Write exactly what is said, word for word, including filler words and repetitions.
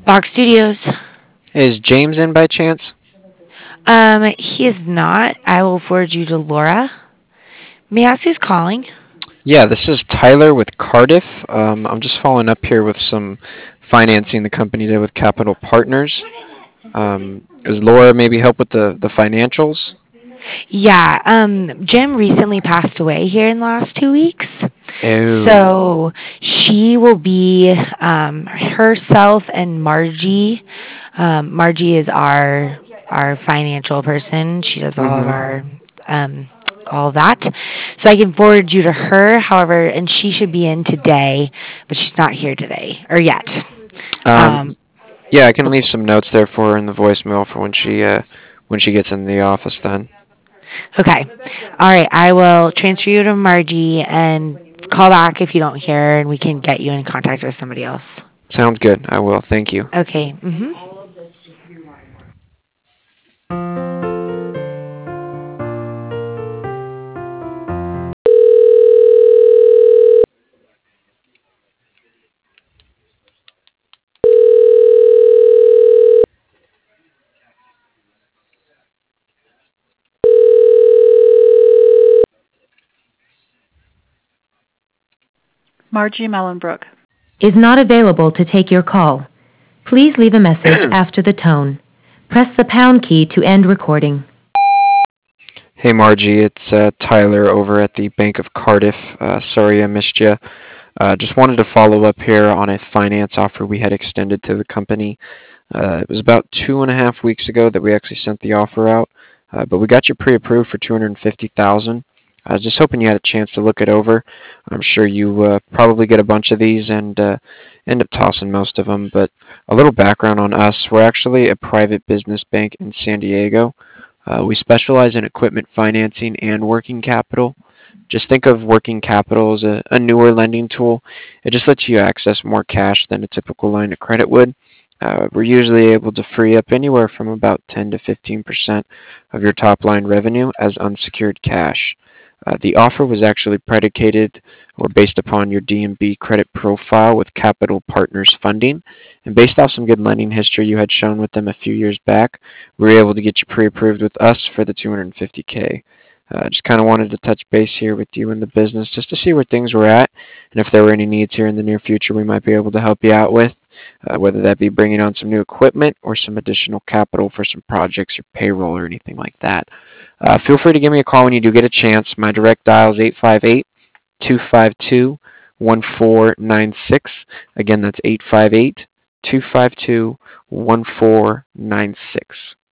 Fox Studios. Is James in by chance? Um, he is not. I will forward you to Laura. May I ask who's calling? Yeah, this is Tyler with Cardiff. Um, I'm just following up here with some financing the company did with Capital Partners. Um, is Laura maybe help with the, the financials? Yeah, um, Jim recently passed away here in the last two weeks. Oh. So she will be um, herself and Margie. Um, Margie is our our financial person. She does all of Mm-hmm. our um, all of that. So I can forward you to her. However, and she should be in today, but she's not here today or yet. Um, Um, yeah, I can leave some notes there for her in the voicemail for when she uh, when she gets in the office then. okay. All right. I will transfer you to Margie and call back if you don't hear her, and we can get you in contact with somebody else. Sounds good. I will. Thank you. Okay. Mm-hmm. Margie Mellenbrook. Is not available to take your call. Please leave a message after the tone. Press the pound key to end recording. Hey Margie, it's uh, Tyler over at the Bank of Cardiff. Uh, sorry I missed you. Uh, just wanted to follow up here on a finance offer we had extended to the company. Uh, it was about two and a half weeks ago that we actually sent the offer out, uh, but we got you pre-approved for two hundred fifty thousand dollars. I was just hoping you had a chance to look it over. I'm sure you uh, probably get a bunch of these and uh, end up tossing most of them. But a little background on us: we're actually a private business bank in San Diego. Uh, we specialize in equipment financing and working capital. Just think of working capital as a, a newer lending tool. It just lets you access more cash than a typical line of credit would. Uh, we're usually able to free up anywhere from about ten to fifteen percent of your top line revenue as unsecured cash. Uh, the offer was actually predicated or based upon your D and B credit profile with Capital Partners funding. And based off some good lending history you had shown with them a few years back, we were able to get you pre-approved with us for the two hundred fifty K. Uh, just kind of wanted to touch base here with you in the business just to see where things were at and if there were any needs here in the near future we might be able to help you out with, uh, whether that be bringing on some new equipment or some additional capital for some projects or payroll or anything like that. Uh, feel free to give me a call when you do get a chance. My direct dial is eight five eight, two five two, one four nine six. Again, that's eight five eight, two five two, one four nine six.